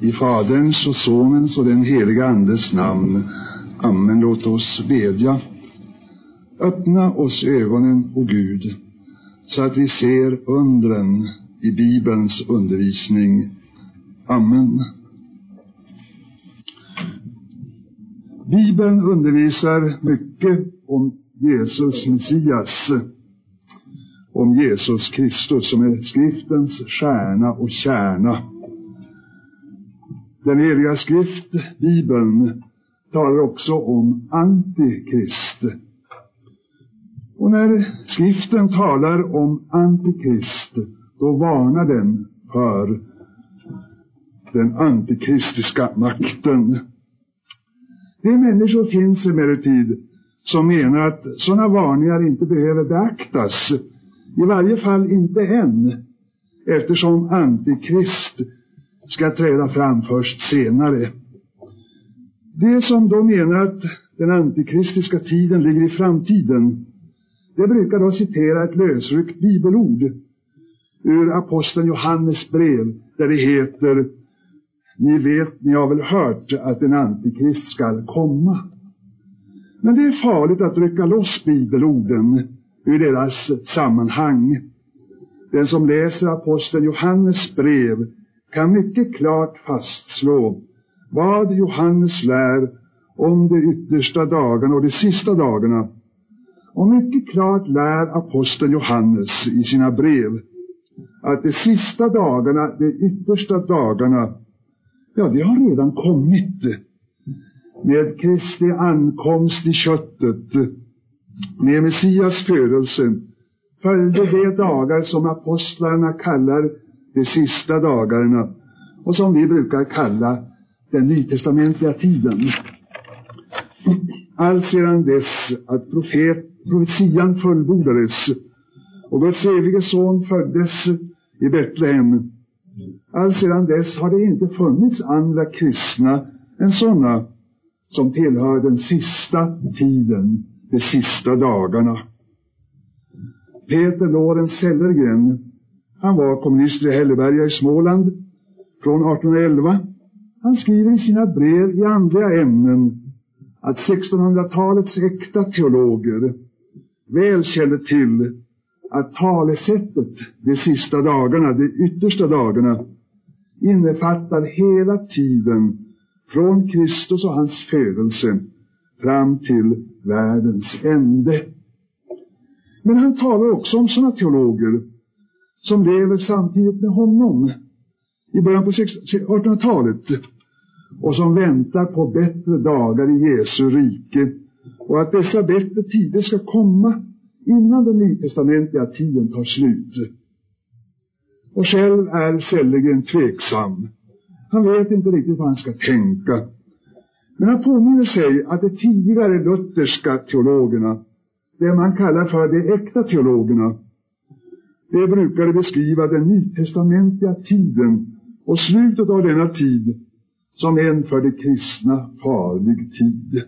I Faderns och Sonens och den heliga Andes namn. Amen. Låt oss bedja. Öppna oss ögonen, o Gud, så att vi ser undren i Bibelns undervisning. Amen. Bibeln undervisar mycket om Jesus Messias, om Jesus Kristus som är skriftens stjärna och kärna. Den heliga skrift, Bibeln, talar också om Antikrist. Och när skriften talar om Antikrist, då varnar den för den antikristiska makten. De människor finns emellertid som menar att sådana varningar inte behöver beaktas, i varje fall inte än, eftersom Antikrist ska träda fram först senare. Det som då menar att den antikristiska tiden ligger i framtiden, det brukar då citera ett lösryckt bibelord ur aposteln Johannes brev, där det heter: ni har väl hört att en antikrist skall komma. Men det är farligt att rycka loss bibelorden ur deras sammanhang. Den som läser aposteln Johannes brev kan mycket klart fastslå vad Johannes lär om de yttersta dagarna och de sista dagarna. Och mycket klart lär aposteln Johannes i sina brev att de sista dagarna, de yttersta dagarna, ja, det har redan kommit. Med Kristi ankomst i köttet, med Messias födelse, följde de dagar som apostlarna kallar de sista dagarna och som vi brukar kalla den nytestamentliga tiden. Allt sedan dess att profetian fullbordades och Guds evige son föddes i Betlehem, allt sedan dess har det inte funnits andra kristna än sådana som tillhör den sista tiden, de sista dagarna. Peter Lorenz Sellergren, han var kommunister i Hälleberga i Småland från 1811. Han skriver i sina brev i andliga ämnen att 1600-talets äkta teologer väl kände till att talesättet de sista dagarna, de yttersta dagarna, innefattar hela tiden från Kristus och hans födelse fram till världens ände. Men han talar också om sådana teologer som lever samtidigt med honom i början på 1800-talet och som väntar på bättre dagar i Jesu rike och att dessa bättre tider ska komma innan den nytestamentliga tiden tar slut. Och själv är Sellergren tveksam. Han vet inte riktigt vad han ska tänka. Men han påminner sig att de tidigare lutherska teologerna, det man kallar för de äkta teologerna, det brukade beskriva den nytestamentliga tiden och slutet av denna tid som en för de kristna farlig tid.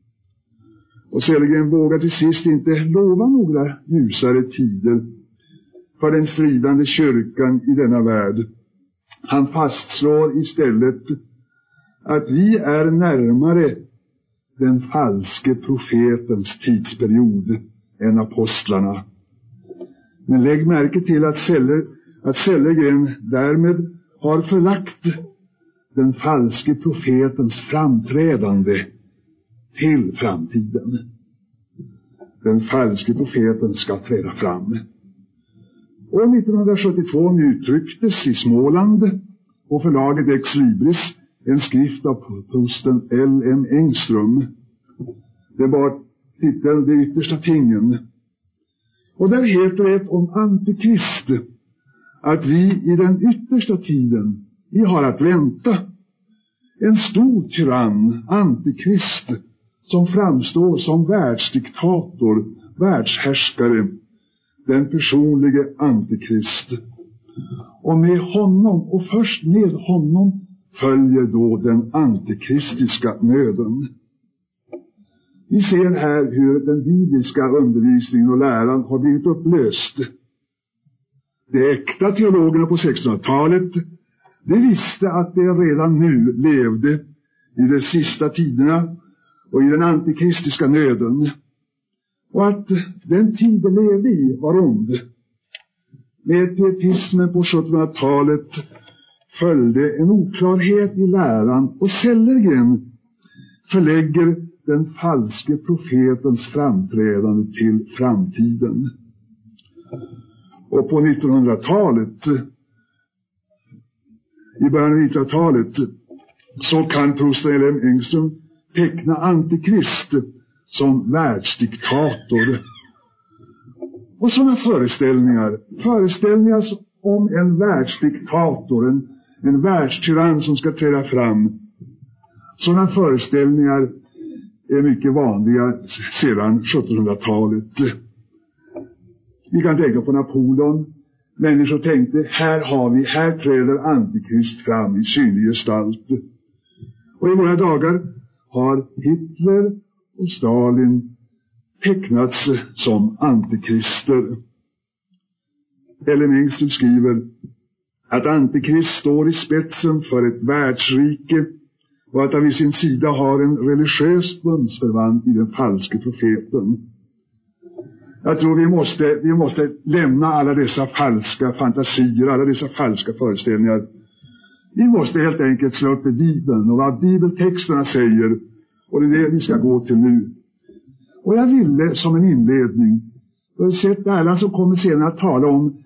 Och Sellergren vågar till sist inte lova några ljusare tider för den stridande kyrkan i denna värld. Han fastslår istället att vi är närmare den falske profetens tidsperiod än apostlarna. Men lägg märke till att Sellergren därmed har förlagt den falske profetens framträdande till framtiden. Den falske profeten ska träda fram. År 1972 uttrycktes i Småland på förlaget Ex Libris en skrift av prosten L.M. Engström. Det var titeln De yttersta tingen. Och där heter det om Antikrist att vi i den yttersta tiden, vi har att vänta en stor tyrann, Antikrist, som framstår som världsdiktator, världshärskare, den personlige Antikrist. Och med honom, och först med honom, följer då den antikristiska nöden. Vi ser här hur den bibliska undervisningen och läran har blivit upplöst. De äkta teologerna på 1600-talet De visste att de redan nu levde i de sista tiderna och i den antikristiska nöden, och att den tid de levde i var ond. Med pietismen på 1700-talet följde en oklarhet i läran, och Sellgren förlägger den falske profetens framträdande till framtiden. Och på 1900-talet, i början av 1900-talet, så kan prosten L.M. Engström teckna Antikrist som världsdiktator. Och sådana föreställningar om en världsdiktator, en världstyrann som ska träda fram, sådana föreställningar är mycket vanliga sedan 1700-talet. Vi kan tänka på Napoleon. Människor tänkte, här träder Antikrist fram i synlig gestalt. Och i våra dagar har Hitler och Stalin tecknats som antikrister. L.M. Engström skriver att Antikrist står i spetsen för ett världsrike och att han vid sin sida har en religiös bundsförvant i den falske profeten. Jag tror vi måste lämna alla dessa falska fantasier, alla dessa falska föreställningar. Vi måste helt enkelt slå upp i Bibeln och vad bibeltexterna säger, och det är det vi ska gå till nu. Och jag ville som en inledning, och sett alla som kommer senare att tala om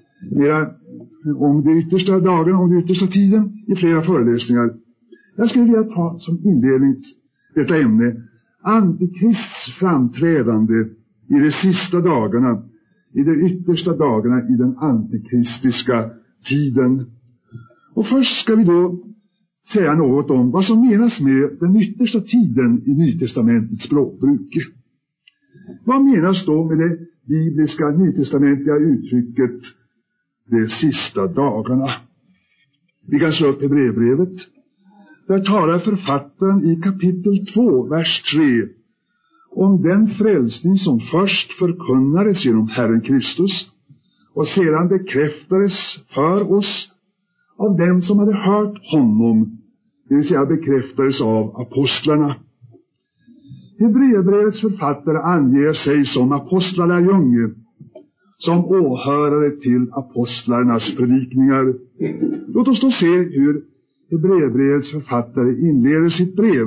de yttersta dagarna, om den yttersta tiden i flera föreläsningar. Jag skulle vilja ta som inledning detta ämne, Antikrists framträdande i de sista dagarna, i de yttersta dagarna i den antikristiska tiden. Och först ska vi då säga något om vad som menas med den yttersta tiden i Nytestamentets språkbruk. Vad menas då med det bibliska nytestamentliga uttrycket de sista dagarna? Vi kan slå upp Hebreerbrevet. Där talar författaren i kapitel 2, vers 3 om den frälsning som först förkunnades genom Herren Kristus och sedan bekräftades för oss av dem som hade hört honom, det vill säga bekräftades av apostlarna. Hebreerbrevets författare anger sig som apostlalärjunge, som åhörare till apostlarnas predikningar. Låt oss då se hur Hebreerbrevets författare inleder sitt brev.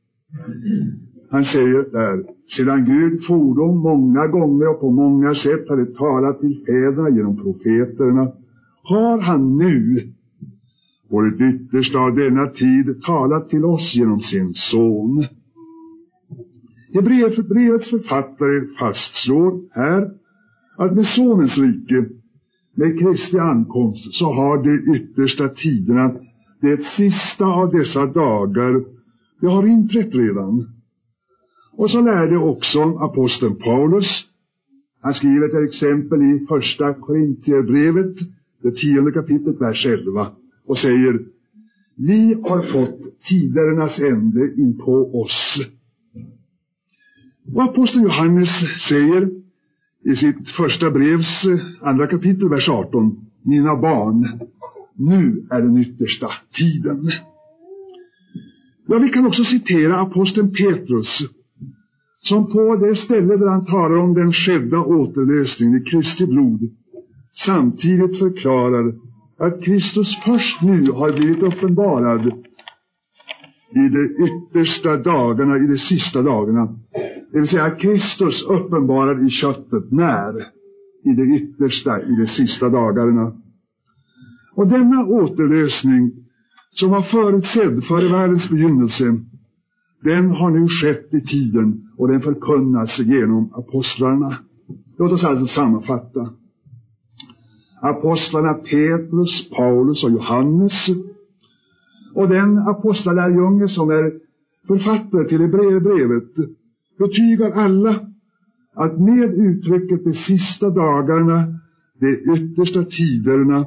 Han säger där: sedan Gud fordom många gånger och på många sätt hade talat till fäderna genom profeterna, har han nu på det yttersta av denna tid talat till oss genom sin son. Hebreerbrevets författare fastslår här att med sonens rike, med Kristi ankomst, så har de yttersta tiderna, det sista av dessa dagar, det har inträtt redan. Och så lärde också aposteln Paulus. Han skriver till exempel i första Korintierbrevet, det 10:e kapitlet, vers 11, och säger: vi har fått tidernas ände in på oss. Och aposteln Johannes säger i sitt första brevs 2 kapitel, vers 18: mina barn, nu är den yttersta tiden. Ja, vi kan också citera aposteln Petrus, som på det ställe där han talar om den skedda återlösningen i Kristi blod samtidigt förklarar att Kristus först nu har blivit uppenbarad i de yttersta dagarna, i de sista dagarna. Det vill säga Kristus uppenbarad i köttet, när? I det yttersta, i de sista dagarna. Och denna återlösning, som var förutsedd före världens begynnelse, den har nu skett i tiden och den förkunnas genom apostlarna. Låt oss alltså sammanfatta. Apostlarna Petrus, Paulus och Johannes och den apostlärjunge som är författare till Hebreerbrevet betygar alla att med uttrycket de sista dagarna, de yttersta tiderna,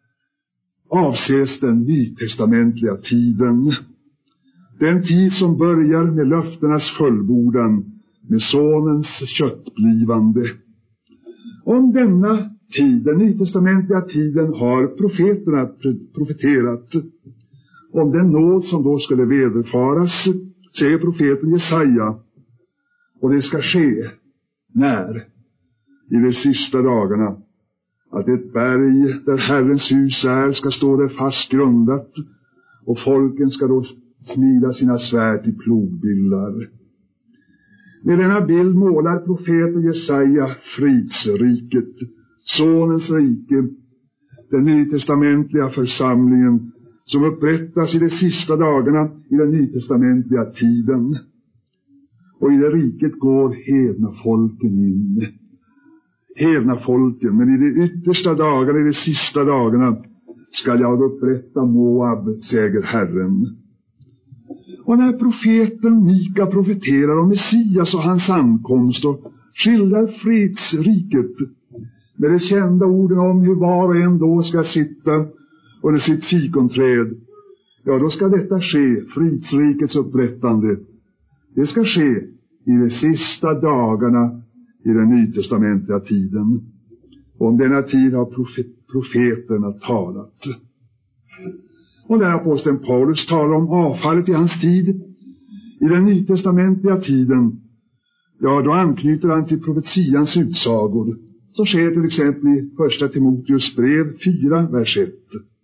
avses den nytestamentliga tiden. Den tid som börjar med löftenas fullbordan, med sonens köttblivande. Om denna tid, den nytestamentliga tiden, har profeterna profeterat. om den nåd som då skulle vederfaras, säger profeten Jesaja. Och det ska ske när? I de sista dagarna, att ett berg där Herrens hus är ska stå där fast grundat, och folken ska då smida sina svärd i plogbillar. Med denna bild målar profeten Jesaja fridsriket, sonens rike, den nytestamentliga församlingen som upprättas i de sista dagarna i den nytestamentliga tiden. Och i det riket går hedna folken in. Hedna folken, men i de yttersta dagarna, i de sista dagarna, skall jag upprätta Moab, säger Herren. Och när profeten Mika profeterar om Messias och hans ankomst och skildrar fredsriket med de kända orden om hur var och en då ska sitta under sitt fikonträd, ja, då ska detta ske, fridsrikets upprättande. Det ska ske i de sista dagarna i den nytestamentliga tiden. Och om denna tid har profeterna talat. Och när aposteln Paulus talar om avfallet i hans tid, i den nytestamentliga tiden, ja, då anknyter han till profetians utsagor. Så sker till exempel i första Timoteus brev 4, vers 1.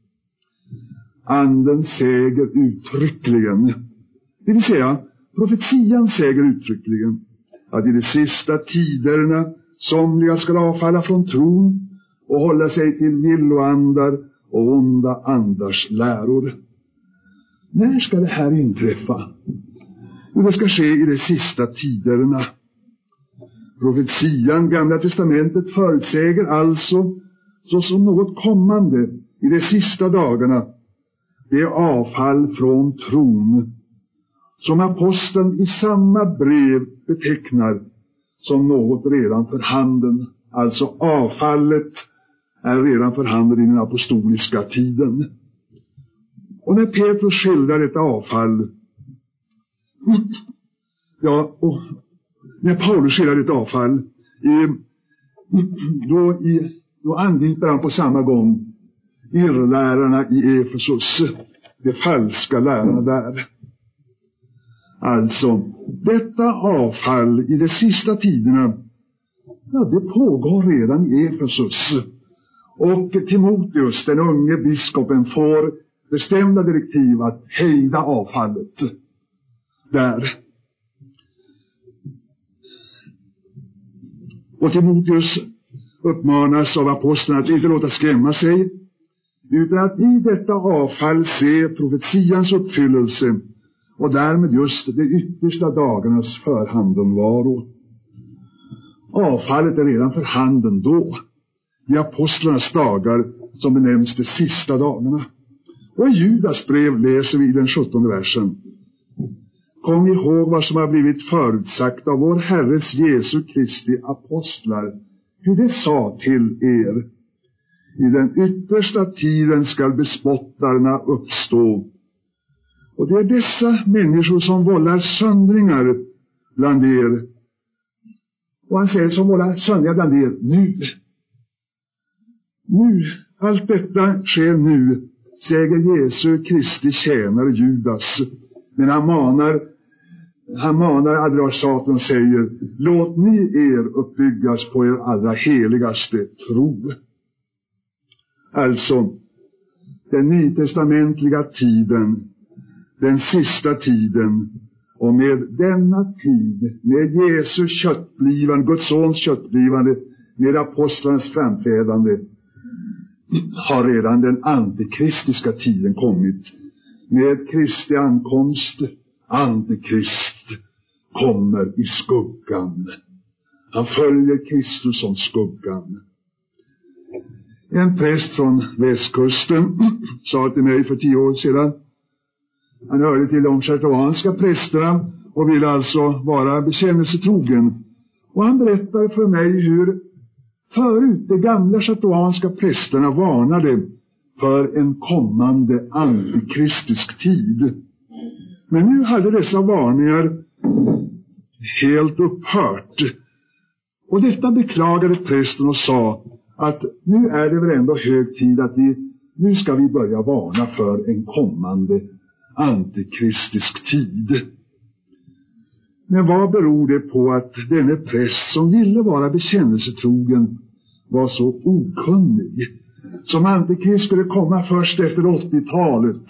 Anden säger uttryckligen, det vill säga profetian säger uttryckligen, att i de sista tiderna somliga ska avfalla från tron och hålla sig till villoandar och onda andars läror. När ska det här inträffa? Jo, det ska ske i de sista tiderna. Profetian, Gamla testamentet, förutsäger alltså såsom något kommande i de sista dagarna det avfall från tron som aposteln i samma brev betecknar som något redan för handen. Alltså avfallet är redan för handen i den apostoliska tiden. Och när Petrus skildrar detta avfall, ja, och när Paulus skildrar detta avfall, då angriper han på samma gång irrlärarna i Efesus, de falska lärarna där. Alltså, detta avfall i de sista tiderna, ja, det pågår redan i Efesus. Och Timoteus, den unge biskopen, får bestämda direktiv att hejda avfallet där. Och Timoteus uppmanas av aposteln att inte låta skrämma sig, utan att i detta avfall se profetians uppfyllelse och därmed just de yttersta dagarnas förhandenvaro. Avfallet är redan för handen då, i apostlarnas dagar som benämns de sista dagarna. Och i Judas brev läser vi i den 17:e versen: Kom ihåg vad som har blivit förutsagt av vår Herres Jesu Kristi apostlar, hur det sa till er: i den yttersta tiden skall bespottarna uppstå. Och det är dessa människor som vållar söndringar bland er. Och han säger som vållar söndringar bland er nu. Nu, allt detta sker nu, säger Jesu Kristi tjänare Judas. Men han manar adressaten och säger: låt ni er uppbyggas på er allra heligaste tro. Alltså, den nytestamentliga tiden, den sista tiden, och med denna tid, med Jesu köttblivande, Guds sons köttblivande, med apostlarnas framträdande, har redan den antikristiska tiden kommit. Med Kristi ankomst, antikrist kommer i skuggan. Han följer Kristus som skuggan. En präst från västkusten sa till mig för 10 år sedan, han hörde till de chartuanska prästerna och ville alltså vara bekännelsetrogen. Och han berättade för mig hur förut de gamla chartuanska prästerna varnade för en kommande antikristisk tid. Men nu hade dessa varningar helt upphört. Och detta beklagade prästen och sa att nu är det väl ändå hög tid att nu ska vi börja varna för en kommande antikristisk tid. Men vad beror det på att denne präst som ville vara bekännelsetrogen var så okunnig? Som antikrist skulle komma först efter 80-talet.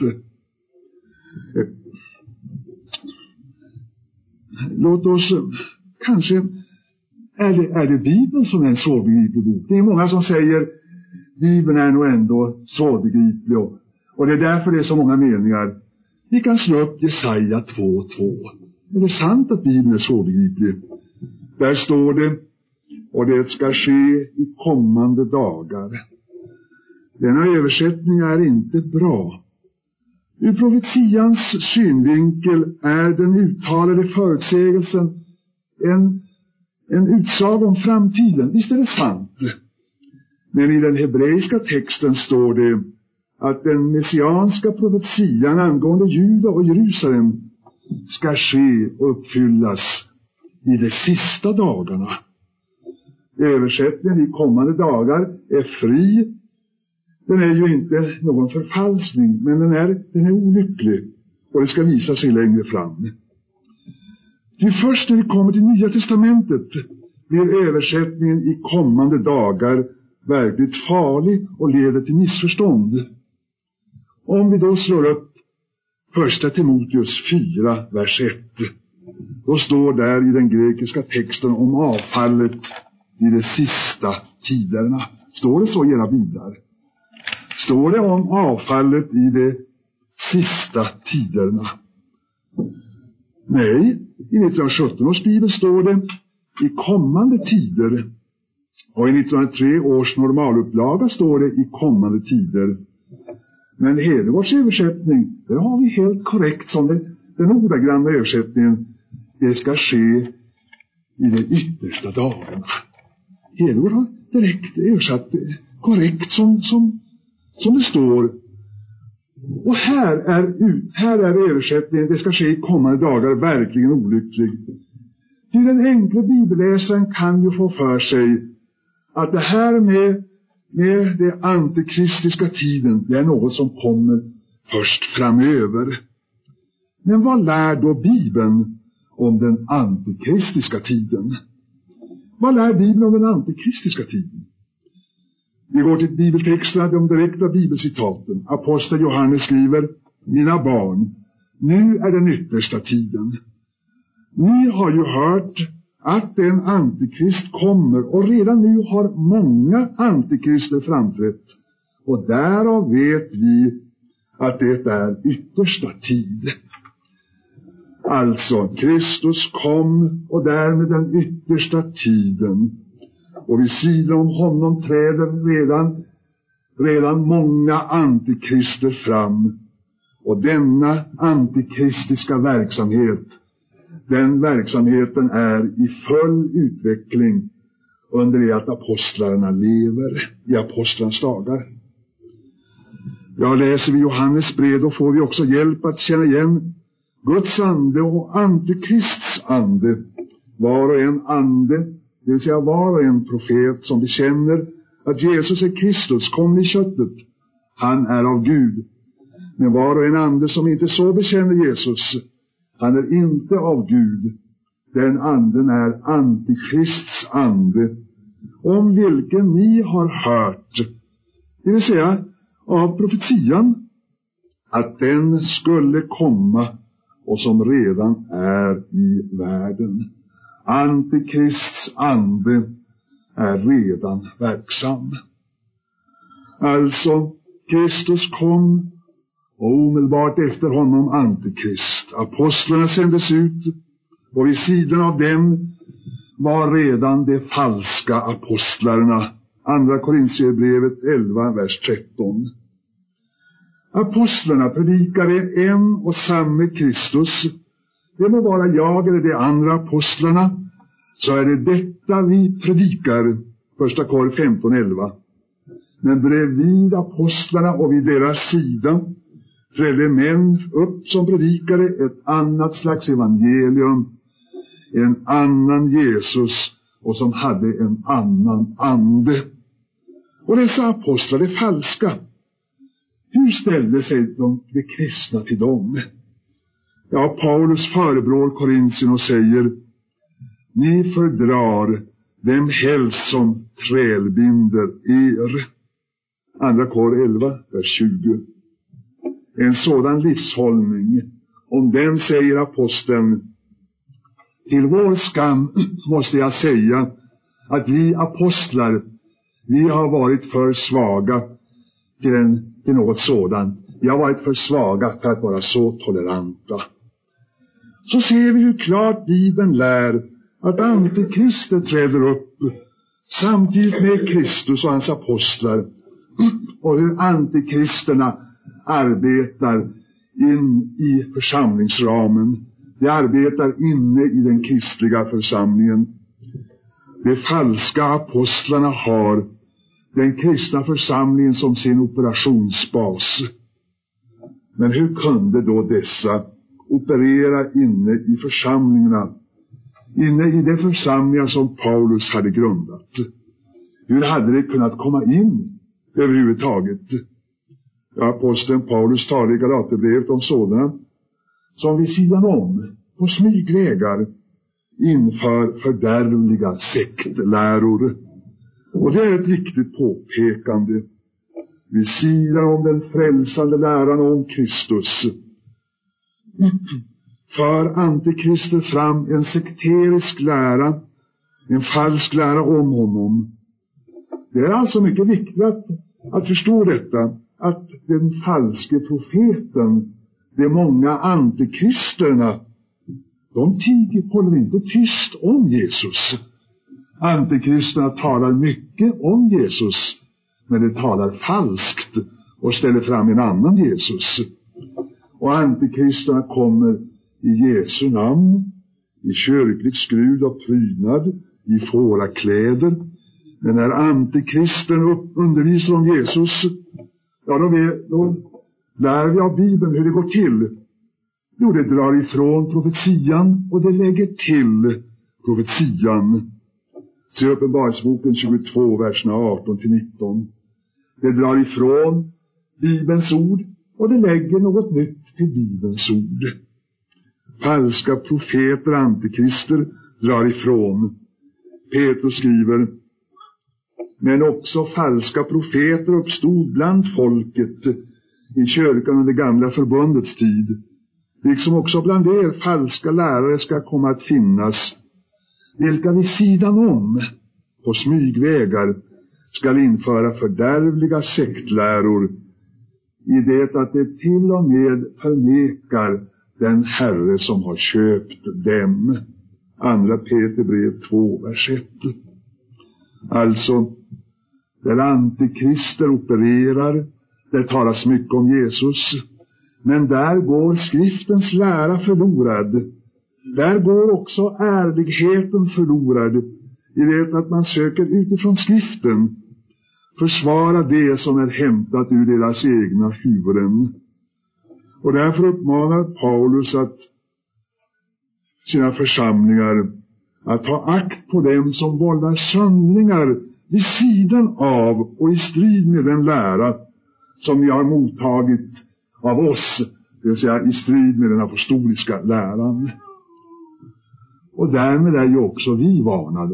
Låt oss kanske, är det Bibeln som är en svårbegriplig bok? Det är många som säger Bibeln är nog ändå svårbegriplig och det är därför det är så många meningar. Vi kan slå upp Jesaja 2:2. Är det sant att Bibeln är svårbegriplig? Där står det, och det ska ske i kommande dagar. Denna översättning är inte bra. Ur profetians synvinkel är den uttalade förutsägelsen en utsaga om framtiden. Visst är det sant. Men i den hebreiska texten står det att den messianska profetian angående Juda och Jerusalem ska ske och uppfyllas i de sista dagarna. Översättningen i kommande dagar är fri. Den är ju inte någon förfalskning, men den är olycklig och det ska visa sig längre fram. Det är först när vi kommer till Nya testamentet blir översättningen i kommande dagar verkligt farlig och leder till missförstånd. Om vi då slår upp 1 Timoteus 4, vers 1, då står där i den grekiska texten om avfallet i de sista tiderna. Står det så i era biblar? Står det om avfallet i de sista tiderna? Nej, i 1917 års bibel står det i kommande tider. Och i 1903 års normalupplaga står det i kommande tider. Men Hedegårds översättning, det har vi helt korrekt som den ordagranna översättningen. Det ska ske i de yttersta dagarna. Hedegård har direkt översatt korrekt som det står. Och här är översättningen, det ska ske i kommande dagar, verkligen olycklig. Till den enkla bibelläsaren kan ju få för sig att det här med det antikristiska tiden, det är något som kommer först framöver. Men vad lär då Bibeln om den antikristiska tiden? Vad lär Bibeln om den antikristiska tiden? Vi går till bibeltexterna, de direkta bibelcitaten. Apostel Johannes skriver: Mina barn, nu är den yttersta tiden. Ni har ju hört att en antikrist kommer, och redan nu har många antikrister framträtt. Och därav vet vi att det är yttersta tid. Alltså, Kristus kom och därmed den yttersta tiden. Och vid sidan om honom träder redan många antikrister fram. Och denna antikristiska verksamhet, den verksamheten är i full utveckling under det att apostlarna lever i apostlans dagar. Ja, läser vi Johannes brev, då får vi också hjälp att känna igen Guds ande och antikrists ande. Var och en ande, det vill säga var och en profet som bekänner att Jesus är Kristus, kom i köttet, han är av Gud. Men var och en ande som inte så bekänner Jesus, han är inte av Gud. Den anden är antikrists ande, om vilken ni har hört, det vill säga av profetian, att den skulle komma och som redan är i världen. Antikrists ande är redan verksam. Alltså, Kristus kom och omedelbart efter honom antikrist. Apostlarna sändes ut och vid sidan av dem var redan de falska apostlarna. Andra Korintierbrevet 11, vers 13. Apostlarna predikade en och samme Kristus. Det må vara jag eller de andra apostlarna, så är det detta vi predikar. 1 Kor 15:11. Men bredvid apostlarna och vid deras sida trädde män upp som predikade ett annat slags evangelium, en annan Jesus, och som hade en annan ande. Och dessa apostlar är falska. Hur ställde sig de kristna till dem? Ja, Paulus förebrår Korintien och säger: ni fördrar vem helst som trälbinder er. Andra Kor 11, vers 20. En sådan livshållning, om den säger aposteln: till vår skam måste jag säga att vi apostlar, vi har varit för svaga till något sådant. Vi har varit för svaga för att vara så toleranta. Så ser vi hur klart Bibeln lär att antikrister träder upp samtidigt med Kristus och hans apostlar, och hur antikristerna arbetar in i församlingsramen. De arbetar inne i den kristliga församlingen. De falska apostlarna har den kristna församlingen som sin operationsbas. Men hur kunde då dessa operera inne i församlingarna, inne i de församlingar som Paulus hade grundat? Hur hade det kunnat komma in överhuvudtaget? Ja, aposteln Paulus talar i Galaterbrevet om sådana som vid sidan om, på smygvägar, inför fördärvliga sektläror. Och det är ett viktigt påpekande. Vid sidan om den frälsande läran om Kristus för antikrister fram en sekterisk lära, en falsk lära om honom. Det är alltså mycket viktigt att förstå detta, att den falske profeten, de många antikristerna, de håller inte tyst om Jesus. Antikristerna talar mycket om Jesus, men de talar falskt och ställer fram en annan Jesus. Och antikristerna kommer i Jesu namn, i kyrkligt skrud och prydnad, i fårakläder. Men när antikristen undervisar om Jesus, ja, då lär vi av Bibeln hur det går till. Jo, det drar ifrån profetian och det lägger till profetian. Se Uppenbarelseboken 22, verserna 18-19. Det drar ifrån Bibelns ord och det lägger något nytt till Bibelns ord. Falska profeter, antikrister, drar ifrån. Petrus skriver: men också falska profeter uppstod bland folket i kyrkan under gamla förbundets tid, liksom också bland er falska lärare ska komma att finnas, vilka vid sidan om, på smygvägar, ska införa fördärvliga sektläror, i det att de till och med förnekar den Herre som har köpt dem. Andra Peterbrev 2, vers 1. Alltså, där antikrister opererar, det talas mycket om Jesus, men där går skriftens lära förlorad. Där går också ärligheten förlorad, i det att man söker utifrån skriften försvara det som är hämtat ur deras egna huvuden. Och därför uppmanar Paulus sina församlingar att ta akt på dem som vållar söndringar vid sidan av och i strid med den lära som ni har mottagit av oss, det vill säga i strid med den apostoliska läran. Och därmed är ju också vi varnade.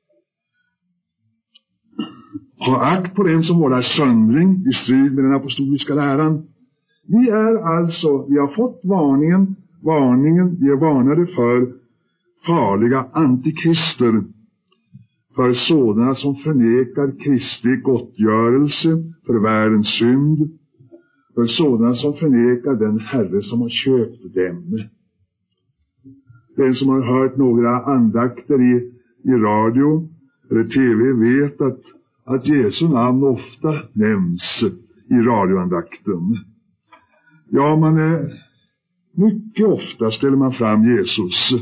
Ha akt på dem som vållar söndring i strid med den apostoliska läran. Vi har fått varningen, vi är varnade för farliga antikrister, för sådana som förnekar Kristi gottgörelse för världens synd, för sådana som förnekar den Herre som har köpt dem. Den som har hört några andakter i radio eller tv vet att Jesu namn ofta nämns i radioandakten. Ja, mycket ofta ställer man fram Jesus.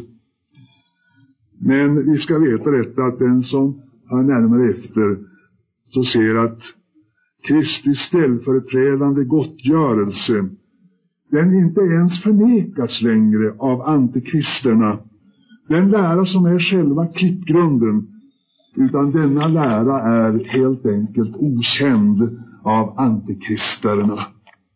Men vi ska veta detta, att den som har närmare efter så ser att Kristi ställföreträdande gottgörelse, den inte ens förnekas längre av antikristerna. Den lära som är själva klippgrunden, utan denna lära är helt enkelt okänd av antikristerna.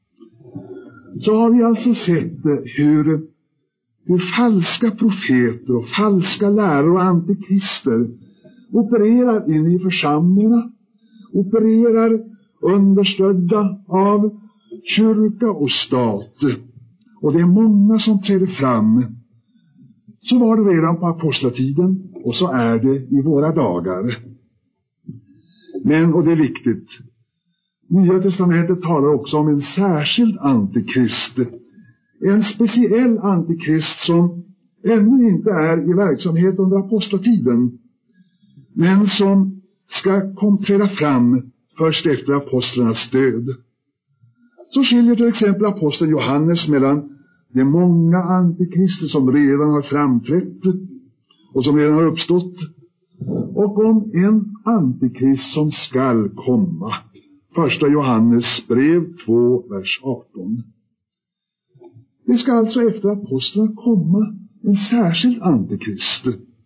så har vi alltså sett hur falska profeter och falska lärare och antikrister opererar in i församlingarna, opererar understödda av kyrka och stat. Och det är många som träder fram. Så var det redan på apostlatiden och så är det i våra dagar. Men, och det är viktigt, Nya testamentet talar också om en särskild antikrist. En speciell antikrist som ännu inte är i verksamhet under apostlatiden, men som ska träda fram först efter apostlarnas död. Så skiljer till exempel aposteln Johannes mellan de många antikrister som redan har framträtt och som redan har uppstått, och om en antikrist som skall komma. Första Johannes brev 2, vers 18. Det ska alltså efter apostlarna komma en särskild antikrist.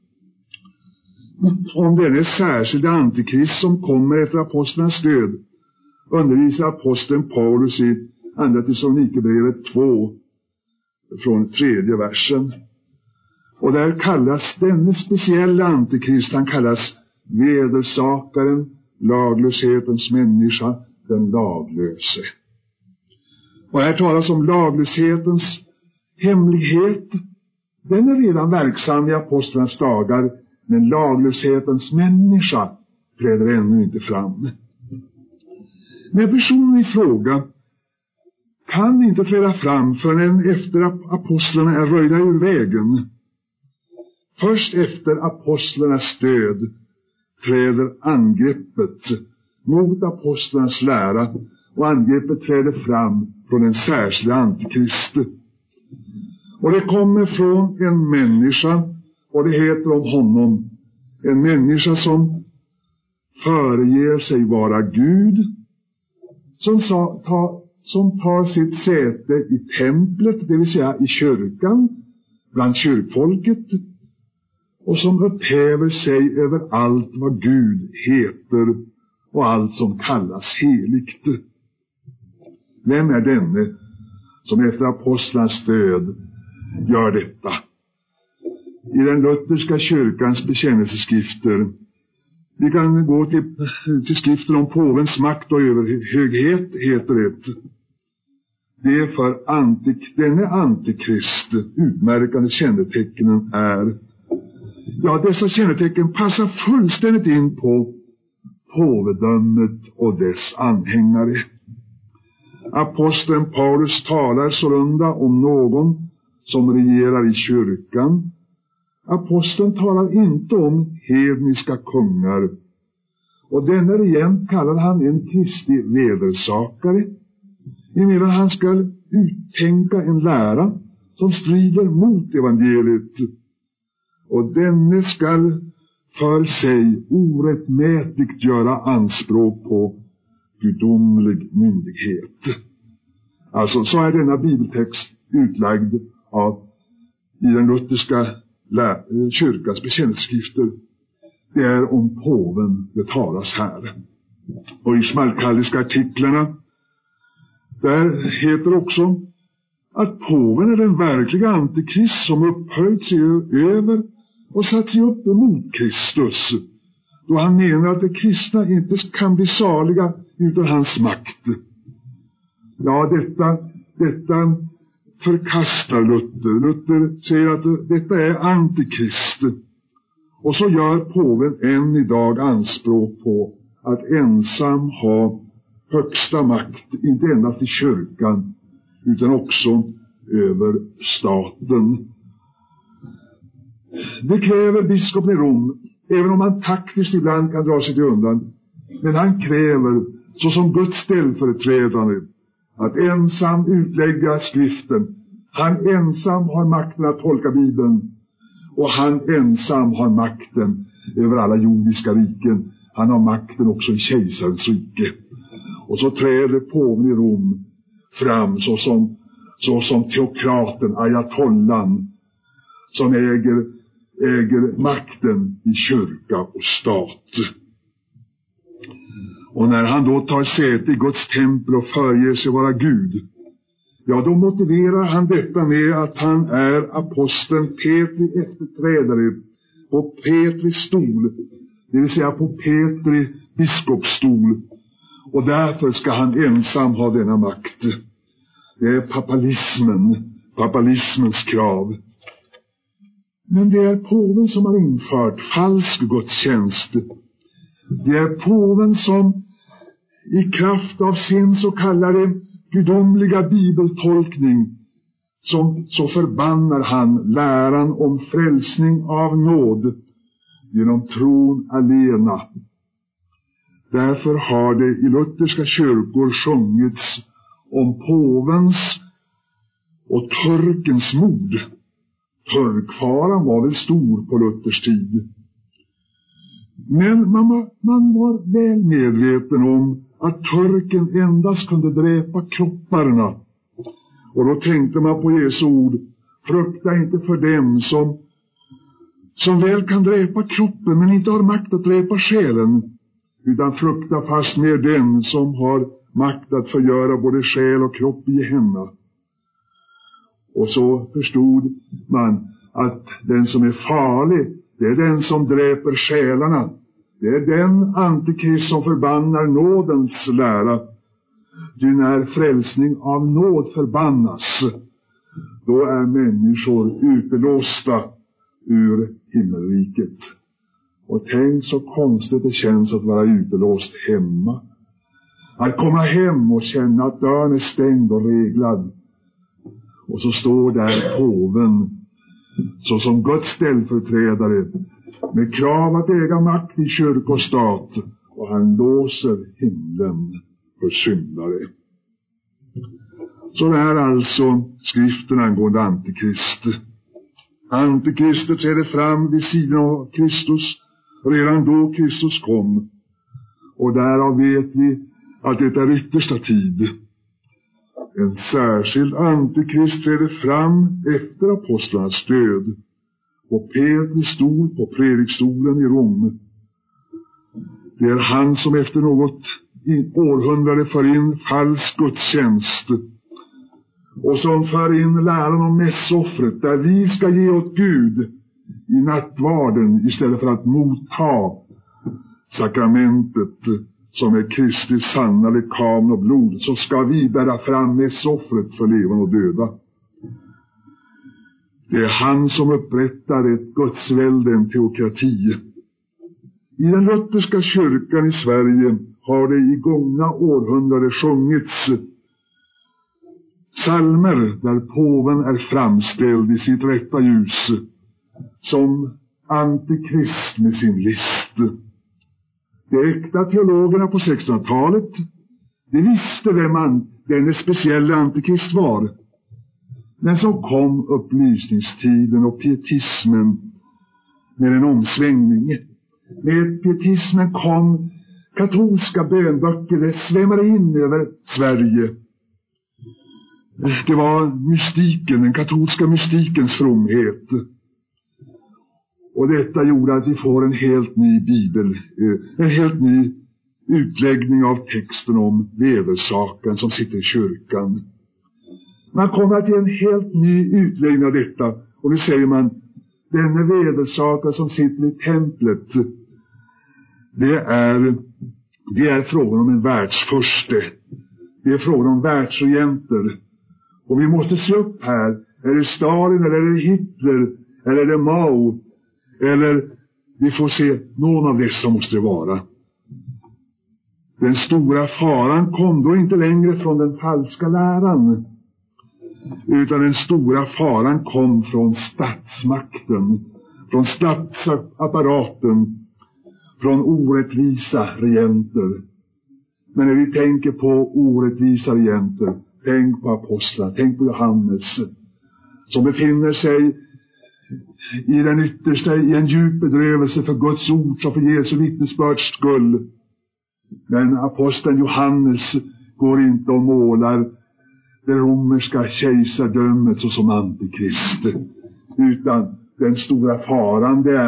Om den är särskilda antikrist som kommer efter apostlarnas död undervisar aposteln Paulus i andra Thessalonikerbrevet 2 från 3:e versen. Och där kallas denne speciella antikrist, han kallas vedersakaren, laglöshetens människa, den laglöse. Och här talas om laglöshetens hemlighet. Den är redan verksam i apostlarnas dagar, men laglöshetens människa träder ännu inte fram. Men personen i fråga kan inte träda fram förrän efter apostlarna är röjda ur vägen. Först efter apostlarnas död träder angreppet mot apostlarnas lära, och angreppet träder fram från en särskild antikrist. Och det kommer från en människa, och det heter om honom en människa som föreger sig vara Gud, som tar sitt säte i templet, det vill säga i kyrkan, bland kyrkfolket, och som upphäver sig över allt vad Gud heter och allt som kallas heligt. Vem är denne som efter apostlarnas död gör detta? I den lutherska kyrkans bekännelseskrifter, vi kan gå till skriften om påvens makt och överhöghet, heter det. Det är för denne antikrist utmärkande kännetecknen är, ja, dessa kännetecken passar fullständigt in på påvedömet och dess anhängare. Aposteln Paulus talar sålunda om någon som regerar i kyrkan. Aposteln talar inte om hedniska kungar. Och denna regent kallar han en Kristi vedersakare, emedan han ska uttänka en lära som strider mot evangeliet. Och denne skall för sig orättmätigt göra anspråk på gudomlig myndighet. Alltså så är denna bibeltext utlagd i den lutherska kyrkans bekännelseskrifter. Det är om påven det talas här. Och i smalkaldiska artiklarna där heter också att påven är den verkliga antikrist som upphöjt sig över och satt sig upp emot Kristus, då han menar att de kristna inte kan bli saliga utan hans makt. Ja, detta förkastar Luther. Luther säger att detta är antikrist. Och så gör påven än idag anspråk på att ensam ha högsta makt, inte endast i kyrkan utan också över staten. Det kräver biskopen i Rom, även om han taktiskt ibland kan dra sig till undan, men han kräver såsom Guds ställföreträdare att ensam utlägga skriften. Han ensam har makten att tolka Bibeln, och han ensam har makten över alla jordiska riken. Han har makten också i kejsarens rike. Och så träder påven i Rom fram såsom teokraten, ayatollan, som äger makten i kyrka och stat. Och när han då tar säte i Guds tempel och föreger sig vara Gud, Ja, då motiverar han detta med att han är aposteln Petri efterträdare på Petri stol, det vill säga på Petri biskopsstol, och därför ska han ensam ha denna makt. Det är papalismens krav. Men det är påven som har infört falsk gudstjänst. Det är påven som i kraft av sin så kallade gudomliga bibeltolkning så förbannar han läran om frälsning av nåd genom tron alena. Därför har det i lutherska kyrkor sjungits om påvens och turkens mod. Turkfaran var väl stor på Luthers tid. Men man var väl medveten om att turken endast kunde dräpa kropparna. Och då tänkte man på Jesu ord: frukta inte för dem som väl kan dräpa kroppen men inte har makt att dräpa själen, utan frukta fast med den som har makt att förgöra både själ och kropp i henne. Och så förstod man att den som är farlig, det är den som dräper själarna. Det är den antikrist som förbannar nådens lära. Ty när frälsning av nåd förbannas, då är människor utelåsta ur himmelriket. Och tänk så konstigt det känns att vara utelåst hemma. Att komma hem och känna att dörren är stängd och reglad. Och så står där påven såsom Guds ställföreträdare med krav att äga makt i kyrka och stat, och han låser himlen för syndare. Så är alltså skriften angående antikrist. Antikrister träder fram vid sidan av Kristus redan då Kristus kom, och därav vet vi att det är yttersta tid. En särskild antikrist träder fram efter apostlarnas död på Petri stol på predikstolen i Rom. Det är han som efter något århundrade för in falsk gudstjänst och som för in läran om mässoffret, där vi ska ge åt Gud i nattvarden istället för att motta sakramentet som är Kristi sanna lekamen och blod, så ska vi bära fram mässoffret för levande och döda. Det är han som upprättar ett gudsvälde, en teokrati. I den lutherska kyrkan i Sverige har det i gångna århundraden sjungits psalmer där påven är framställd i sitt rätta ljus som antikrist med sin list. De äkta teologerna på 1600-talet, de visste vem denne speciella antikrist var. Men så kom upplysningstiden och pietismen med en omsvängning. Med pietismen kom katolska bönböcker, det svämmade in över Sverige. Det var mystiken, den katolska mystikens fromhet. Och detta gjorde att vi får en helt ny bibel, en helt ny utläggning av texten om vedersakaren som sitter i kyrkan. Man kommer att ge en helt ny utläggning av detta, och nu säger man: denne vedersakare som sitter i templet, det är frågan om en världsförste. Det är frågan om världsregenter. Och vi måste se upp här. Är det Stalin, eller är det Hitler, eller är det Mao? Eller vi får se, någon av dessa måste det vara. Den stora faran kom då inte längre från den falska läran, utan den stora faran kom från statsmakten, från statsapparaten, från orättvisa regenter. Men när vi tänker på orättvisa regenter, tänk på apostlar, tänk på Johannes, som befinner sig i den yttersta, i en djup bedrövelse för Guds ord och för Jesu vittnesbörds skull. Men aposteln Johannes går inte och målar det romerska kejsardömet såsom antikrist, utan den stora faran det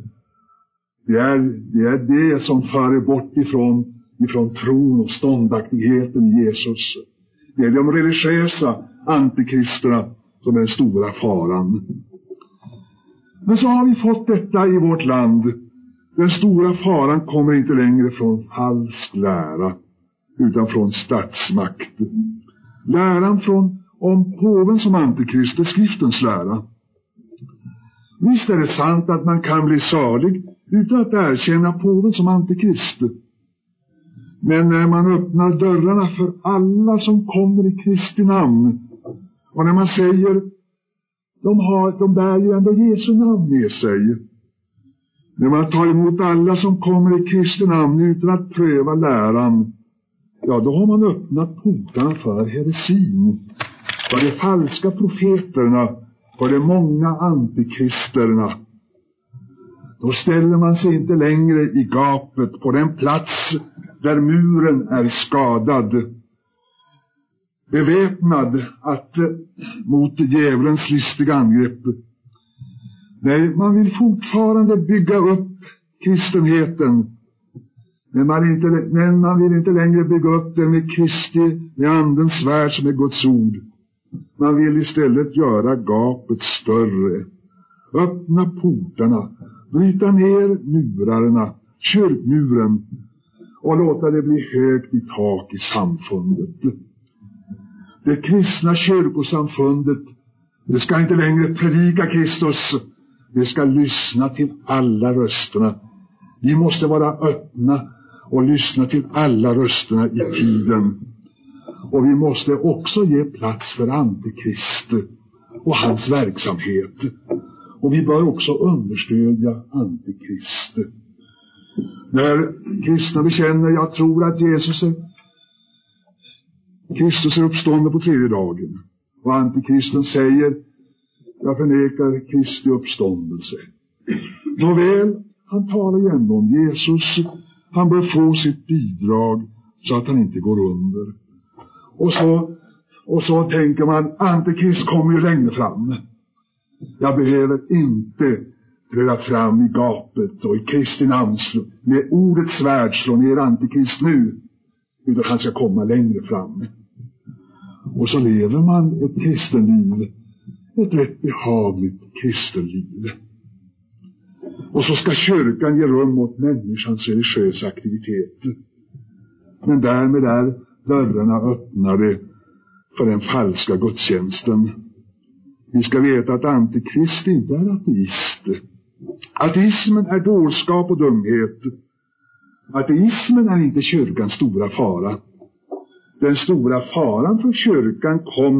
är det som för bort ifrån tron och ståndaktigheten i Jesus. Det är de religiösa antikristerna som är den stora faran. Men så har vi fått detta i vårt land. Den stora faran kommer inte längre från falsk lära, utan från statsmakt. Läran om påven som antikrist är skriftens lära. Visst är det sant att man kan bli salig utan att erkänna påven som antikrist. Men när man öppnar dörrarna för alla som kommer i Kristi namn, och när man säger de bär ju ändå Jesu namn med sig, när man tar emot alla som kommer i Kristi namn utan att pröva läran, ja, då har man öppnat portarna för heresin, för de falska profeterna, för de många antikristerna. Då ställer man sig inte längre i gapet på den plats där muren är skadad, beväpnad mot djävulens listiga angrepp. Nej, man vill fortfarande bygga upp kristenheten, men man vill inte längre bygga upp den med andens svärd som är Guds ord. Man vill istället göra gapet större, öppna portarna, bryta ner murarna, kyrkmuren, och låta det bli högt i tak i samfundet. Det kristna kyrkosamfundet, det ska inte längre predika Kristus, det ska lyssna till alla rösterna. Vi måste vara öppna och lyssna till alla rösterna i tiden. Och vi måste också ge plats för antikrist och hans verksamhet. Och vi bör också understödja antikrist. När kristna bekänner, jag tror att Kristus är uppstående på tredje dagen, och antikristen säger, jag förnekar Kristi uppståndelse. Nåväl, han talar ju ändå om Jesus. Han bör få sitt bidrag så att han inte går under. Och så tänker man, antikrist kommer ju längre fram. Jag behöver inte träda fram i gapet och i Kristi namn med ordets svärd slå ner antikrist nu, utan han ska komma längre fram. Och så lever man ett kristenliv, ett rätt behagligt kristenliv. Och så ska kyrkan ge rum åt människans religiösa aktivitet. Men därmed är dörrarna öppnade för den falska gudstjänsten. Vi ska veta att antikrist inte är ateist. Ateismen är dårskap och dumhet. Ateismen är inte kyrkans stora fara. Den stora faran för kyrkan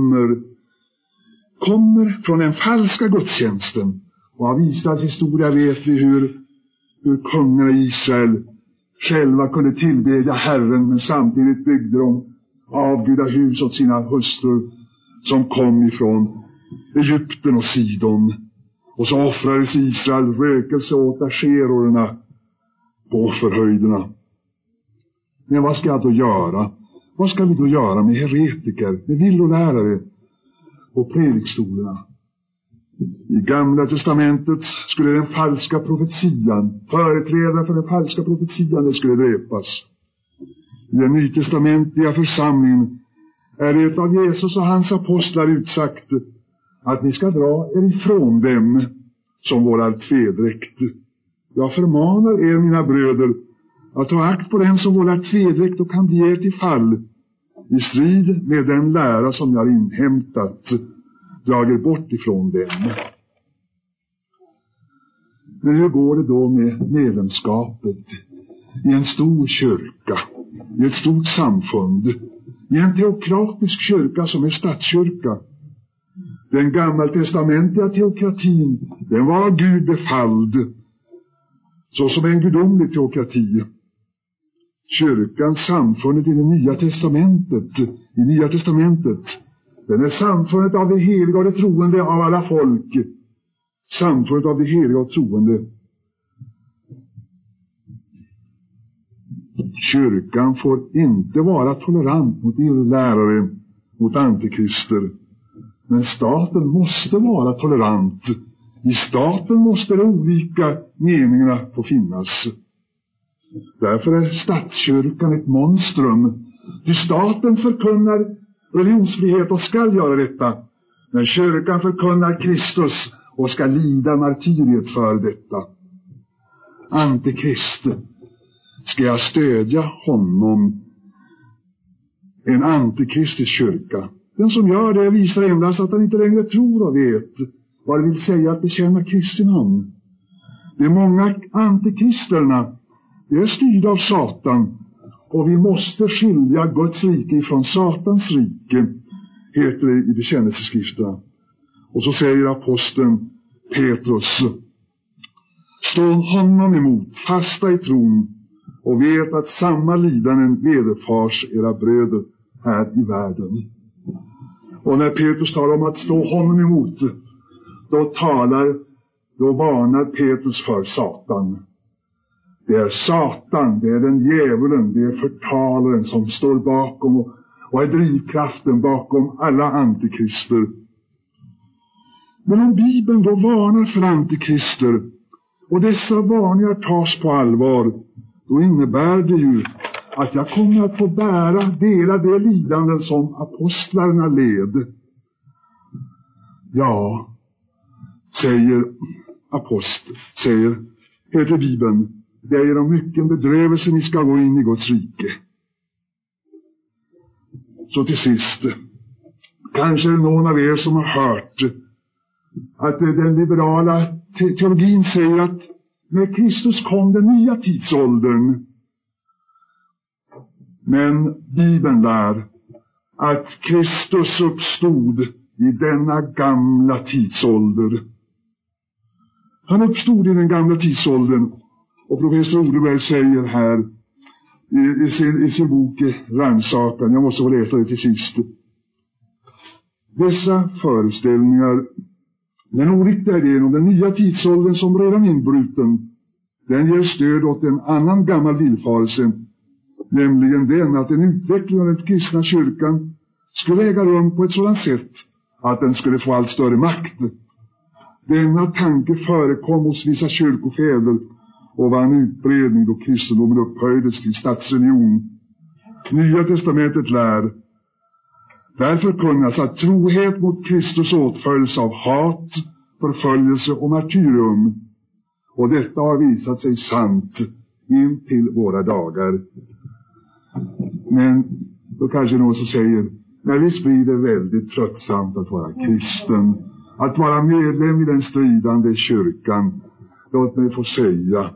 kommer från den falska gudstjänsten. Och av Israels historia vet vi hur kungarna i Israel själva kunde tillbedja Herren, men samtidigt byggde de avgudahus åt sina hustrur som kom ifrån Egypten och Sidon. Och så offrades Israel rökelse åt asherorna på offerhöjderna. Men vad ska jag då göra? Vad ska vi då göra med heretiker, med villolärare på predikstolarna? I Gamla testamentet skulle den falska profetian, företrädare för den falska profetian, det skulle dräpas. I den nytestamentliga församlingen är det av Jesus och hans apostlar utsagt att ni ska dra er ifrån dem som vårar tvedräkt. Jag förmanar er, mina bröder, att ta akt på dem som vårar tvedräkt och kan bli er till fall. I strid med den lära som jag har inhämtat, drag er bort ifrån dem. Men hur går det då med medlemskapet i en stor kyrka, i ett stort samfund, i en teokratisk kyrka som är statskyrka? Den gammaltestamentliga teokratin, den var av Gud befalld, såsom en gudomlig teokrati. Kyrkan, samfundet i Nya testamentet, den är samfundet av det heliga och det troende av alla folk. Samfundet av det heliga och troende. Kyrkan får inte vara tolerant mot irrlärare, mot antikrister. Men staten måste vara tolerant. I staten måste de olika meningarna få finnas. Därför är statskyrkan ett monstrum. Ty staten förkunnar religionsfrihet och skall göra detta. Men kyrkan förkunnar Kristus och ska lida martyriet för detta. Antikrist, ska jag stödja honom? En antikristisk kyrka. Den som gör det visar endast att han inte längre tror och vet vad det vill säga att bekänna Kristi namn. De många antikristerna, de är styrda av Satan, och vi måste skilja Guds rike från Satans rike, heter det i bekännelseskrifterna. Och så säger aposteln Petrus: stå honom emot, fasta i tron, och vet att samma lidanden vederfars era bröder här i världen. Och när Petrus talar om att stå honom emot, då varnar Petrus för Satan. Det är Satan, det är den djävulen, det är förtalaren som står bakom och är drivkraften bakom alla antikrister. Men om Bibeln då varnar för antikrister, och dessa varningar tas på allvar, då innebär det ju att jag kommer att få dela det lidanden som apostlarna led. Ja, heter Bibeln, det är genom mycken bedrövelse ni ska gå in i Guds rike. Så till sist, kanske är det någon av er som har hört att den liberala teologin säger att med Kristus kom den nya tidsåldern. Men Bibeln lär att Kristus uppstod i denna gamla tidsålder. Han uppstod i den gamla tidsåldern, och professor Odeberg säger här i sin bok Rannsakan, jag måste få läsa det till sist: dessa föreställningar, den oriktiga idén om den nya tidsåldern som redan inbruten, den ger stöd åt en annan gammal villfarelse, nämligen den att en utveckling av den kristna kyrkan skulle äga rum på ett sådant sätt att den skulle få allt större makt. Denna tanke förekom hos vissa kyrkofäder och var en utbredning då kristendomen upphöjdes till statsreligion. Nya testamentet lär därför kunnas att trohet mot Kristus åtföljs av hat, förföljelse och martyrium. Och detta har visat sig sant in till våra dagar. Men då kanske någon som säger: nej, visst blir det väldigt tröttsamt att vara kristen, att vara medlem i den stridande kyrkan. Låt mig få säga,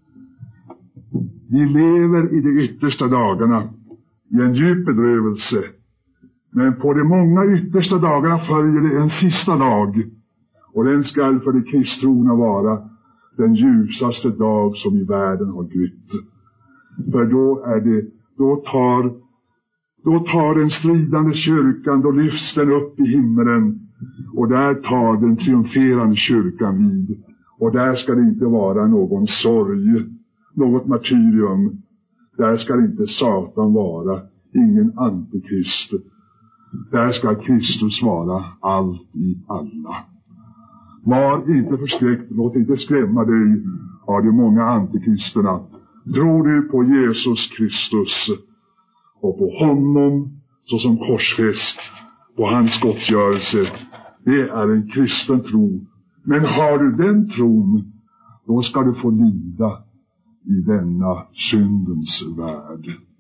vi lever i de yttersta dagarna i en djup bedrövelse, men på de många yttersta dagarna följer det en sista dag, och den skall för de kristna vara den ljusaste dag som i världen har grytt. För då tar den stridande kyrkan, då lyfts den upp i himmelen, och där tar den triumferande kyrkan vid. Och där ska det inte vara någon sorg, något martyrium. Där ska inte Satan vara, ingen antikrist. Där ska Kristus vara allt i alla. Var inte förskräckt, låt inte skrämma dig av de många antikristerna. Tror du på Jesus Kristus och på honom såsom korsfäst, på hans gottgörelse, det är en kristen tro. Men har du den tron, då ska du få lida i denna syndens värld.